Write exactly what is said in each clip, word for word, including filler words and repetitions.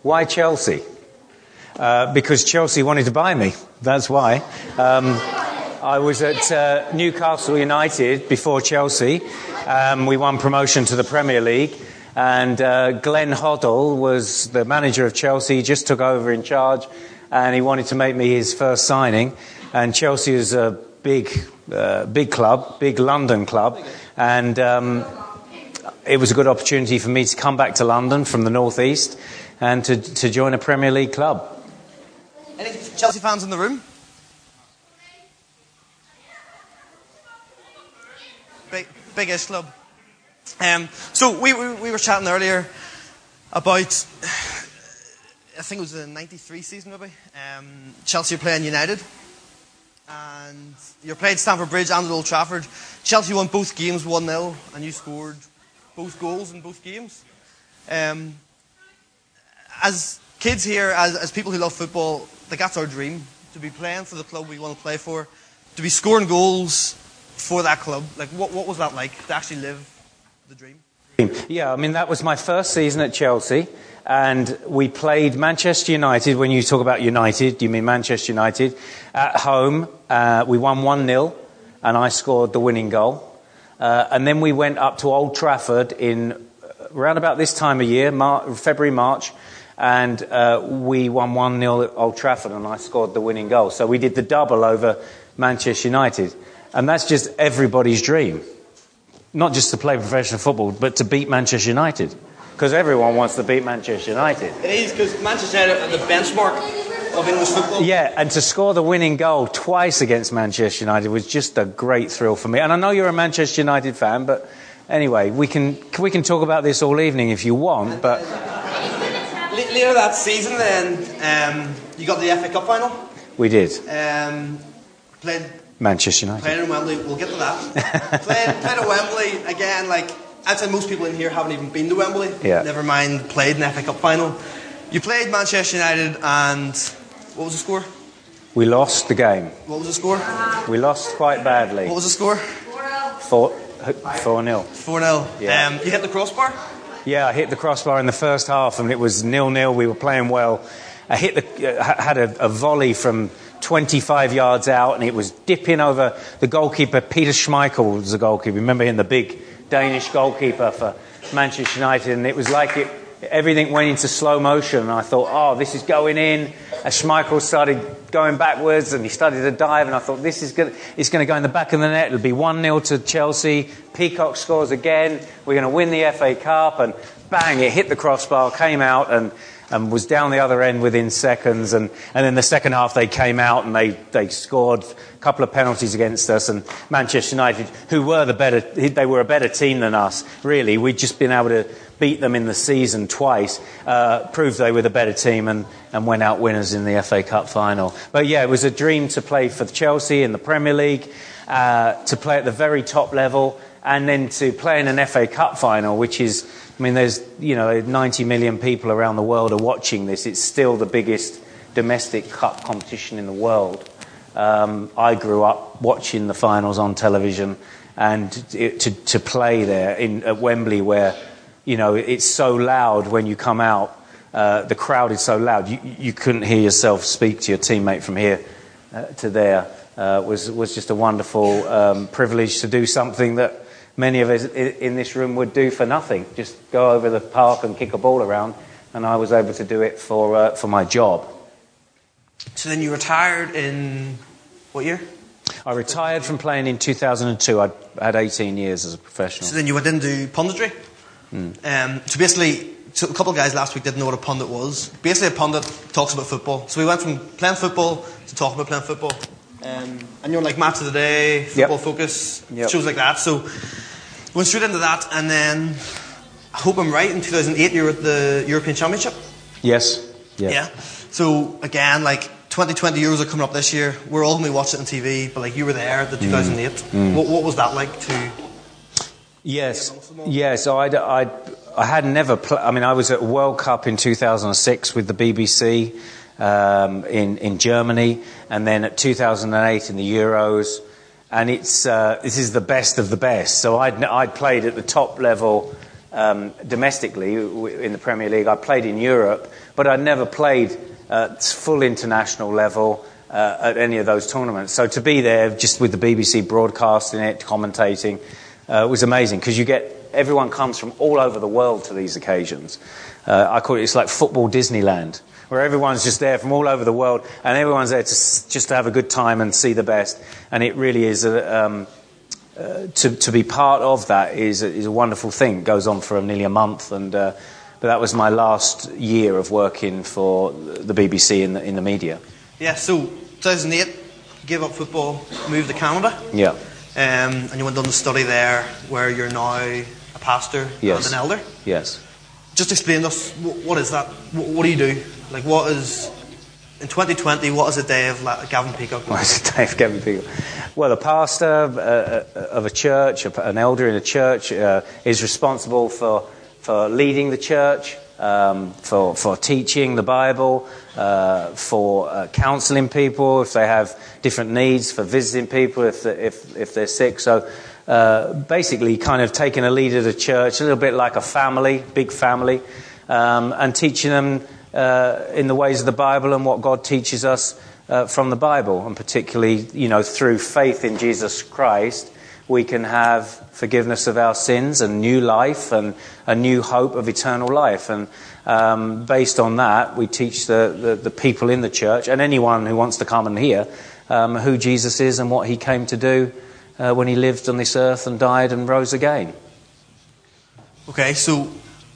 Why Chelsea? Uh, because Chelsea wanted to buy me. That's why. Um, I was at uh, Newcastle United before Chelsea. Um, we won promotion to the Premier League. And uh, Glenn Hoddle was the manager of Chelsea. He just took over in charge. And he wanted to make me his first signing. And Chelsea is a big, uh, big club, big London club. And um, it was a good opportunity for me to come back to London from the northeast and to, to join a Premier League club. Any Chelsea fans in the room? Big, biggest club. Um, so we, we we were chatting earlier about, I think it was the ninety-three season maybe. Um, Chelsea were playing United, and you played Stamford Bridge and at Old Trafford. Chelsea won both games one nil, and you scored both goals in both games. Um, as kids here, as, as people who love football, like that's our dream, to be playing for the club we want to play for, to be scoring goals for that club. Like, what, what was that like, to actually live the dream? Yeah, I mean, that was my first season at Chelsea, and we played Manchester United. When you talk about United, you mean Manchester United. At home, uh, we won one nil, and I scored the winning goal. Uh, and then we went up to Old Trafford in around about this time of year, Mar- February, March, and uh, we won one nil at Old Trafford, and I scored the winning goal. So we did the double over Manchester United. And that's just everybody's dream. Not just to play professional football, but to beat Manchester United. Because everyone wants to beat Manchester United. It is, because Manchester United are the benchmark of English football. Yeah, and to score the winning goal twice against Manchester United was just a great thrill for me. And I know you're a Manchester United fan, but anyway, we can we can talk about this all evening if you want, but... Later that season, then, um, you got the F A Cup final. We did. Um, played Manchester United. Played in Wembley. We'll get to that. played, played at Wembley again. Like I'd say, most people in here haven't even been to Wembley. Yeah. Never mind played in the F A Cup final. You played Manchester United, and what was the score? We lost the game. What was the score? We lost quite badly. What was the score? Four, four nil. Four nil. Yeah. Um, you hit the crossbar? Yeah, I hit the crossbar in the first half, and it was nil nil. We were playing well. I hit the, uh, had a, a volley from twenty-five yards out, and it was dipping over the goalkeeper. Peter Schmeichel was the goalkeeper. Remember him, the big Danish goalkeeper for Manchester United, and it was like it. Everything went into slow motion, and I thought, oh, this is going in. As Schmeichel started going backwards, and he started to dive, and I thought, this is going it's going to go in the back of the net. It'll be one nil to Chelsea. Peacock scores again. We're going to win the F A Cup, and bang, it hit the crossbar, came out, and, and was down the other end within seconds. And, and then the second half, they came out, and they, they scored a couple of penalties against us. And Manchester United, who were the better, they were a better team than us, really. We'd just been able to beat them in the season twice, uh, proved they were the better team, and, and went out winners in the F A Cup final. But yeah, it was a dream to play for Chelsea in the Premier League, uh, to play at the very top level, and then to play in an F A Cup final, which is, I mean, there's, you know, ninety million people around the world are watching this. It's still the biggest domestic cup competition in the world. Um, I grew up watching the finals on television, and it, to, to play there in, at Wembley, where, you know, it's so loud when you come out. Uh, the crowd is so loud. You, you couldn't hear yourself speak to your teammate from here uh, to there. Uh, was was just a wonderful um, privilege to do something that many of us in this room would do for nothing. Just go over the park and kick a ball around. And I was able to do it for uh, for my job. So then you retired in what year? I retired from playing in two thousand two. I had eighteen years as a professional. So then you went into punditry? Mm. Um, so basically, so a couple of guys last week didn't know what a pundit was. Basically, a pundit talks about football. So we went from playing football to talking about playing football. Um, and you're like Match of the Day, Football Yep. Focus, Yep. shows like that. So went straight into that, and then I hope I'm right. In two thousand eight, you were at the European Championship. Yes. Yeah. Yeah. So again, like twenty twenty Euros are coming up this year. We're all going to be watching it on T V, but like you were there at the two thousand eight. Mm. What, what was that like to? Yes. Yeah. So I I I had never. Pl- I mean, I was at World Cup in two thousand six with the B B C um, in in Germany, and then at two thousand eight in the Euros. And it's uh, this is the best of the best. So I'd I'd played at the top level um, domestically in the Premier League. I played in Europe, but I never played at full international level uh, at any of those tournaments. So to be there just with the B B C broadcasting it, commentating, uh, was amazing, because you get everyone comes from all over the world to these occasions. Uh, I call it, it's like football Disneyland, where everyone's just there from all over the world, and everyone's there to just to have a good time and see the best. And it really is a, um, uh, to to be part of that is a, is a wonderful thing. It goes on for nearly a month, and uh, but that was my last year of working for the B B C in the in the media. Yeah. So two thousand eight, you gave up football, moved to Canada. Yeah. Um, and you went on to study there, where you're now a pastor Yes. and an elder. Yes. Just explain to us, what is that? What do you do? Like, what is, in twenty twenty, what is a day of Gavin Peacock? What is a day of Gavin Peacock? Well, a pastor uh, of a church, an elder in a church, uh, is responsible for, for leading the church, um, for, for teaching the Bible, uh, for uh, counselling people if they have different needs, for visiting people if, if, if they're sick. So uh, basically kind of taking a lead of the church, a little bit like a family, big family, um, and teaching them uh, in the ways of the Bible and what God teaches us uh, from the Bible. And particularly, you know, through faith in Jesus Christ, we can have forgiveness of our sins and new life and a new hope of eternal life. And um, based on that, we teach the, the, the people in the church and anyone who wants to come and hear um, who Jesus is and what he came to do uh, when he lived on this earth and died and rose again. Okay, so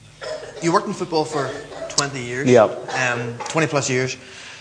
you worked in football for twenty years. Yep. Um, twenty plus years.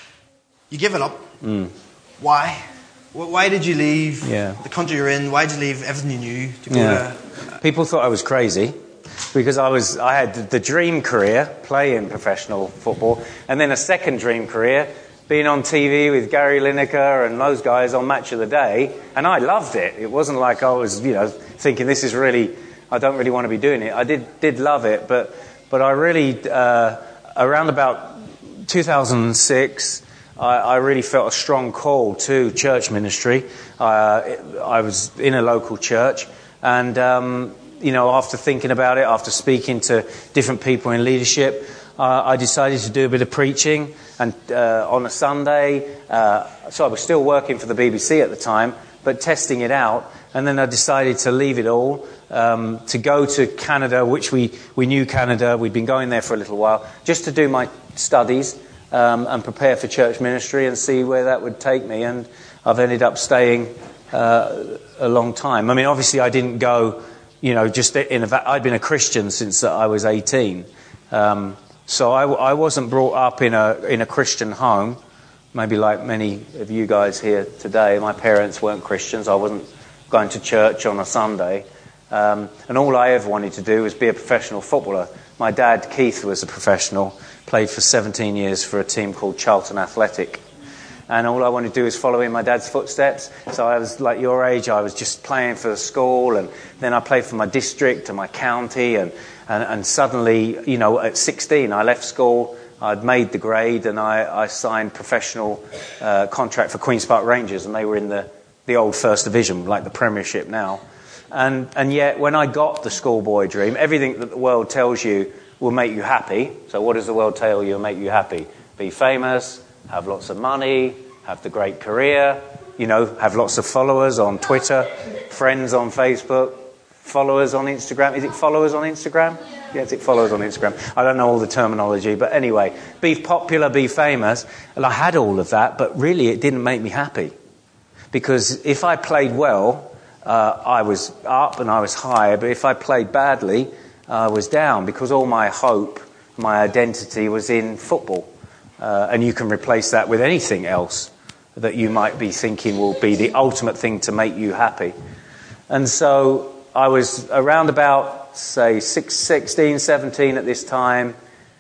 You give it up. Mm. Why? Why did you leave yeah. the country you're in? Why did you leave everything you knew to go yeah. to... People thought I was crazy because I was I had the dream career, playing professional football, and then a second dream career, being on T V with Gary Lineker and those guys on Match of the Day, and I loved it. It wasn't like I was, you know, thinking this is really, I don't really want to be doing it. I did did love it, but but I really, uh, around about two thousand six... I, I really felt a strong call to church ministry. Uh, I was in a local church, and um, you know, after thinking about it, after speaking to different people in leadership, uh, I decided to do a bit of preaching. And uh, on a Sunday, uh, so I was still working for the B B C at the time, but testing it out. And then I decided to leave it all, um, to go to Canada, which we we knew Canada. We'd been going there for a little while, just to do my studies. Um, and prepare for church ministry and see where that would take me. And I've ended up staying uh, a long time. I mean, obviously I didn't go, you know, just in a... I'd been a Christian since I was eighteen. Um, so I, I wasn't brought up in a in a Christian home, maybe like many of you guys here today. My parents weren't Christians. I wasn't going to church on a Sunday. Um, and all I ever wanted to do was be a professional footballer. My dad, Keith, was a professional, played for seventeen years for a team called Charlton Athletic. And all I wanted to do was follow in my dad's footsteps. So I was like your age, I was just playing for the school, and then I played for my district and my county, and, and, and suddenly, you know, at sixteen I left school, I'd made the grade, and I, I signed professional uh, contract for Queen's Park Rangers, and they were in the, the old First Division, like the Premiership now. And and yet, when I got the schoolboy dream, everything that the world tells you will make you happy. So what does the world tell you will make you happy? Be famous, have lots of money, have the great career, you know, have lots of followers on Twitter, friends on Facebook, followers on Instagram. Is it followers on Instagram? Yes, it followers on Instagram. I don't know all the terminology, but anyway, be popular, be famous. And I had all of that, but really it didn't make me happy. Because if I played well, Uh, I was up and I was high, but if I played badly, I was down, because all my hope, my identity was in football. Uh, and you can replace that with anything else that you might be thinking will be the ultimate thing to make you happy. And so I was around about, say, six, sixteen, seventeen at this time,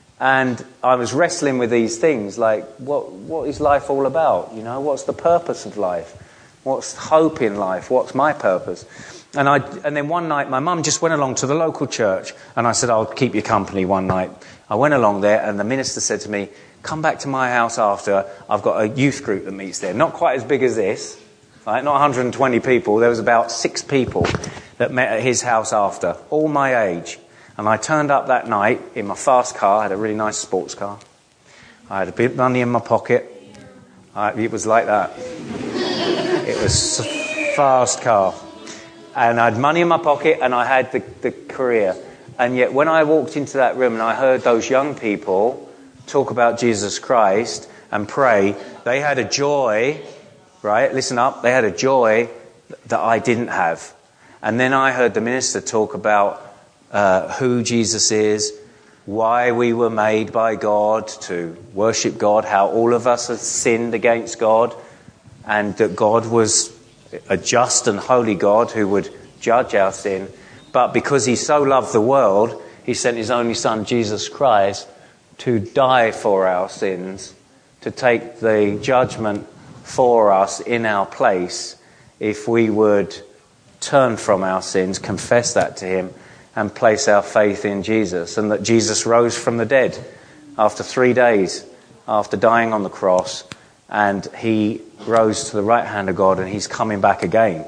and I was wrestling with these things like, what what is life all about? You know, what's the purpose of life? What's hope in life? What's my purpose? And I, and then one night, my mum just went along to the local church, and I said, I'll keep you company one night. I went along there, and the minister said to me, come back to my house after. I've got a youth group that meets there. Not quite as big as this, right? Not one hundred twenty people. There was about six people that met at his house after, all my age. And I turned up that night in my fast car. I had a really nice sports car. I had a bit of money in my pocket. I, it was like that. It was a fast car. And I had money in my pocket and I had the, the career. And yet when I walked into that room and I heard those young people talk about Jesus Christ and pray, they had a joy, right? Listen up. They had a joy that I didn't have. And then I heard the minister talk about uh, who Jesus is, why we were made by God to worship God, how all of us have sinned against God, and that God was a just and holy God who would judge our sin. But because he so loved the world, he sent his only son, Jesus Christ, to die for our sins, to take the judgment for us in our place, if we would turn from our sins, confess that to him, and place our faith in Jesus. And that Jesus rose from the dead after three days, after dying on the cross, and he rose to the right hand of God, and he's coming back again.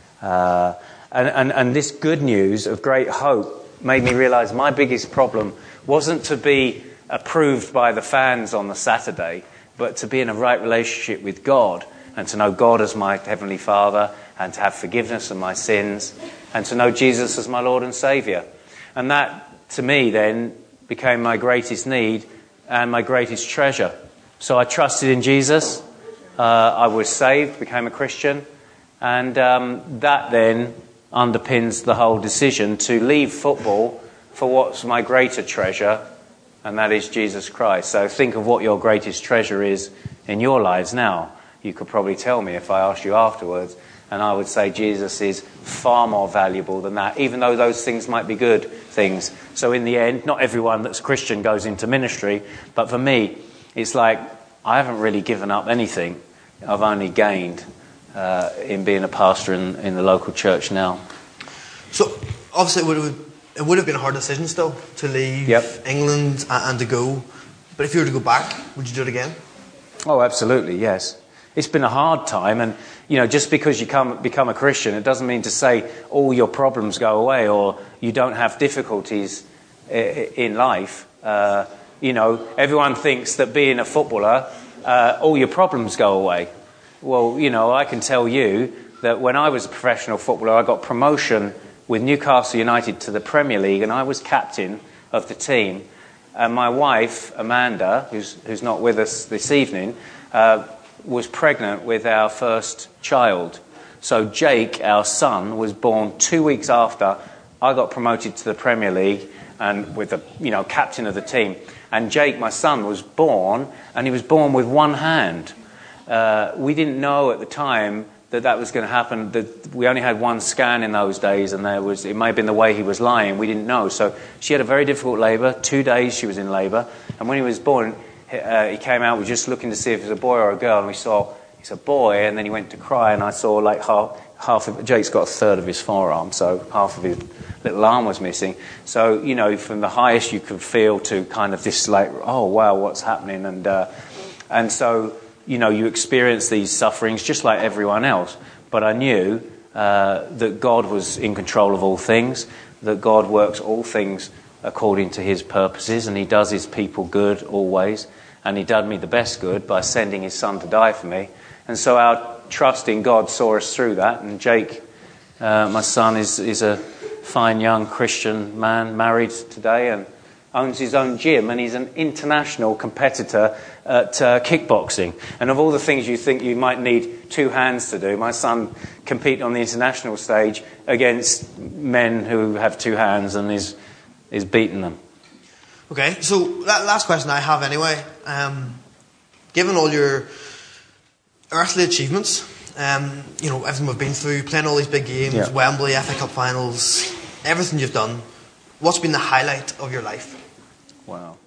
Uh, and, and, and this good news of great hope made me realize my biggest problem wasn't to be approved by the fans on the Saturday, but to be in a right relationship with God, and to know God as my Heavenly Father, and to have forgiveness of my sins, and to know Jesus as my Lord and Saviour. And that, to me, then, became my greatest need and my greatest treasure. So I trusted in Jesus, uh, I was saved, became a Christian, and um, that then underpins the whole decision to leave football for what's my greater treasure, and that is Jesus Christ. So think of what your greatest treasure is in your lives now. You could probably tell me if I asked you afterwards, and I would say Jesus is far more valuable than that, even though those things might be good things. So in the end, not everyone that's Christian goes into ministry, but for me, it's like I haven't really given up anything. I've only gained uh, in being a pastor in, in the local church now. So obviously it would have, it would have been a hard decision still to leave Yep. England and, and to go. But if you were to go back, would you do it again? Oh, absolutely, yes. It's been a hard time, and you know, just because you come, become a Christian, it doesn't mean to say all your problems go away or you don't have difficulties in life. Uh, you know, everyone thinks that being a footballer, uh, all your problems go away. Well, you know, I can tell you that when I was a professional footballer, I got promotion with Newcastle United to the Premier League, and I was captain of the team. And my wife, Amanda, who's who's not with us this evening, uh, was pregnant with our first child. So Jake, our son, was born two weeks after I got promoted to the Premier League and with the, you know, captain of the team. And Jake, my son, was born, and he was born with one hand. Uh, we didn't know at the time that that was going to happen. That we only had one scan in those days, and there was, it may have been the way he was lying. We didn't know. So she had a very difficult labour. Two days she was in labour, and when he was born, Uh, he came out, we were just looking to see if it was a boy or a girl, and we saw it's a boy, and then he went to cry, and I saw like half, half of, Jake's got a third of his forearm, so half of his little arm was missing. So, you know, from the highest you could feel to kind of this like, oh wow, what's happening? And, uh, and so, you know, you experience these sufferings just like everyone else. But I knew uh, that God was in control of all things, that God works all things according to his purposes, and he does his people good always, and he done me the best good by sending his son to die for me. And so our trust in God saw us through that, and Jake, uh, my son, is, is a fine young Christian man, married today, and owns his own gym, and he's an international competitor at uh, kickboxing. And of all the things you think you might need two hands to do, my son competed on the international stage against men who have two hands, and is is beating them. Okay, so that last question I have anyway. Um, given all your earthly achievements, um, you know, everything we've been through, playing all these big games, yeah. Wembley, F A Cup finals, everything you've done, what's been the highlight of your life? Wow.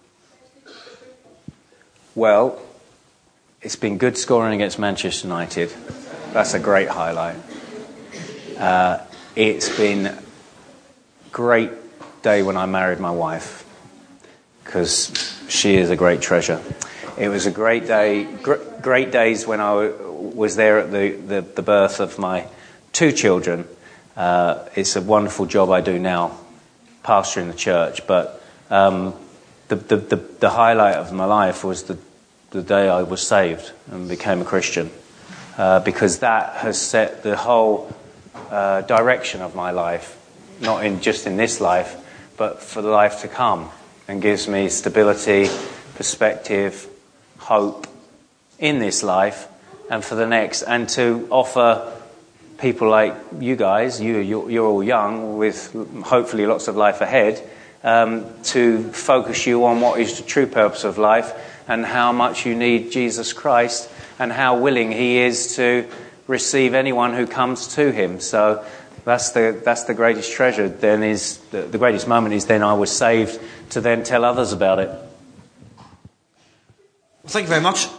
Well, it's been good scoring against Manchester United. That's a great highlight. Uh, it's been great day when I married my wife, because she is a great treasure. It was a great day, gr- great days when I w- was there at the, the, the birth of my two children. Uh, it's a wonderful job I do now. pastoring the church, but um, the, the, the, the highlight of my life was the, the day I was saved and became a Christian, uh, because that has set the whole uh, direction of my life, not in just in this life, but for the life to come, and gives me stability, perspective, hope in this life and for the next, and to offer people like you guys, you, you're, you're all young with hopefully lots of life ahead, um, to focus you on what is the true purpose of life and how much you need Jesus Christ and how willing he is to receive anyone who comes to him. So that's the that's the greatest treasure. Then is the, the greatest moment is then I was saved to then tell others about it. Well, thank you very much.